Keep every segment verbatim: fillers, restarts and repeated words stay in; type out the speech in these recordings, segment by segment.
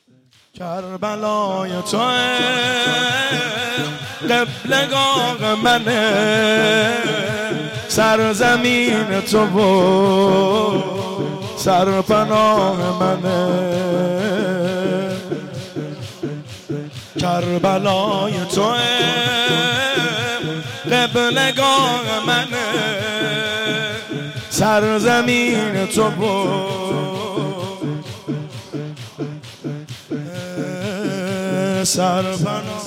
کربلای تو قبلگاه منه، سرزمین تو و سرپناه منه. کربلای تو قبلگاه منه، سرزمین تو و سرپناه.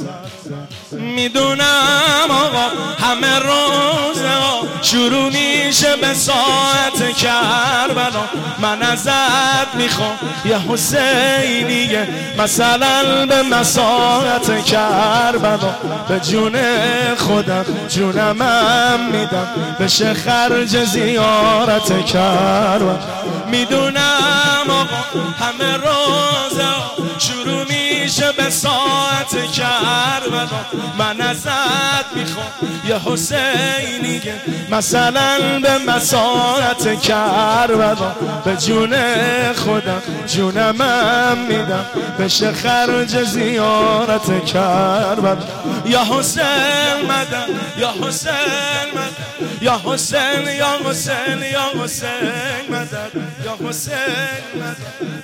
میدونم آقا همه روزه ها شروع میشه به ساعت کربلا. من ازت میخوام یه حسینیه مثلا به مساعت کربلا. به جون خودم جونمم میدم بشه خرج زیارت کربلا. میدونم آقا همه روزه ها شروع میشه به ساعت کربلا. من ازت میخوام یه حسینیه مثلا به مساعت کربلا. به جون خودم جونمم میدم بشه خرج زیارت کربلا. یا حسین مدد، یا حسین مدد، یا حسین، یا حسین، یا حسین مدد، یا حسین مدد.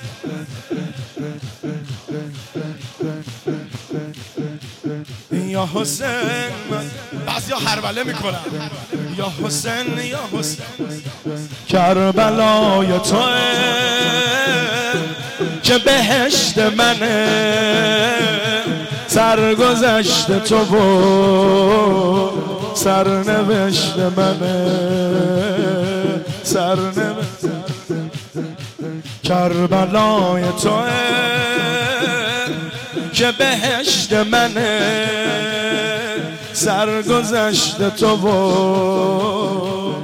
یا حسین بعضی یا هربله میکنن. یا حسین، یا حسین. کربلای تو که بهشت منه، سرگذشت تو و سرنوشت منه، سرنوشت. کربلای تو که بهشت منه، سرگذشت تو و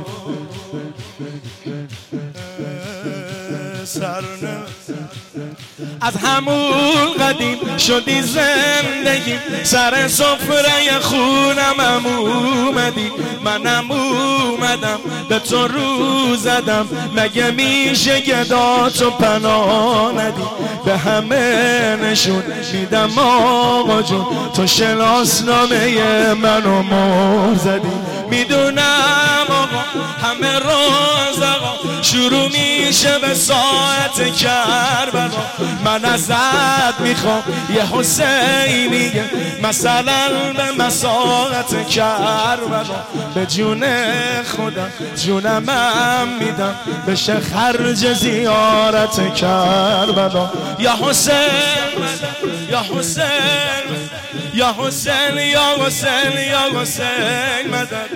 سرنوشت. از همون قدیم شدی زندگی، سر سفره خونم اومدی. منم اومدم به تو رو زدم، مگه میشه گداتو پناه ندی. به همه نشون میدم آقا جون تو شناسنامه منو مهر زدی. میدونم آقا همه روز آقا شروع میشه به ساعت کربلا. من ازت میخوام یه حسینیه مثلا به مساعت کربلا. به جون خودم جونمم میدم بشه خرج زیارت کربلا. یا حسین یا حسین، یا حسین، یا حسین، یا حسین مدد.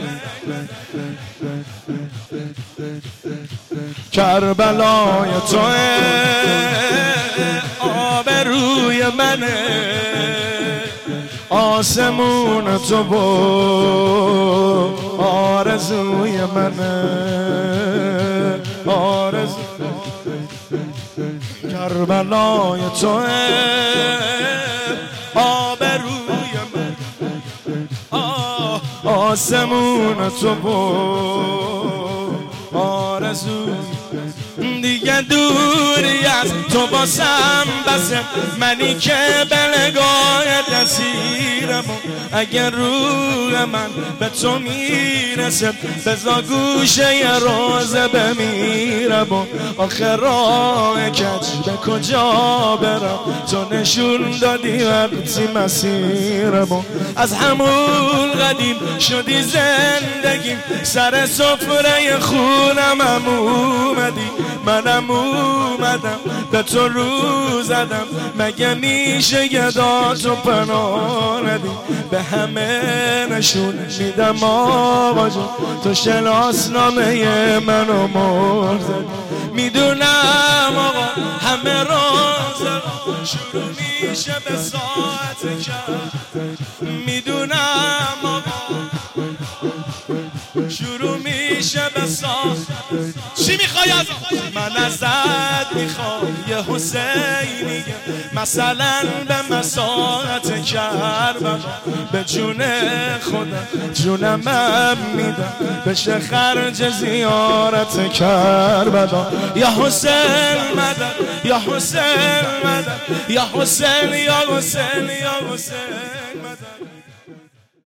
کربلای تو آبروی منه، آسمون تو و آرزوی منه، آرزو. کربلای تو آبروی من، آسمون تو و آرزوی. دیگه دوری از تو باسم بسه، منی که به نگاه اسیرم. اگر روح من به تو میرسه بزا گوشه یه روز بمیرم. آخر راه کج به کجا برم تو نشون دادی وقتی مسیرم. از همون قدیم شدی زندگیم، سر سفره خونم اومدی. منم اومدم به تو رو زدم، مگه میشه گداتو پناه ندی. به همه نشون میدم آقا جون تو شناسنامه منو مهر زدی. میدونم آقا همه روز شروع میشه به ساعت کرد. میدونم آقا شروع میشه به ساعت. چی میخوای از من ازت میخوام یه حسینیه مثلا به مساحت کربلا به جون خودم جونم میدم بشه خرج زیارت کربلا یا حسین مدد یا حسین مدد یا حسین یا حسین یا حسین مدد